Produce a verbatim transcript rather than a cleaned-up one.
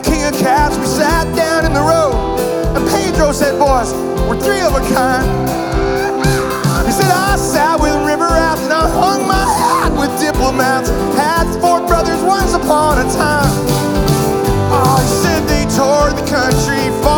the king of cats. We sat down in the road, and Pedro said, boys, we're three of a kind. He said, I sat with river rats, and I hung my hat with diplomats. Had four brothers once upon a time. Oh, he said they toured the country,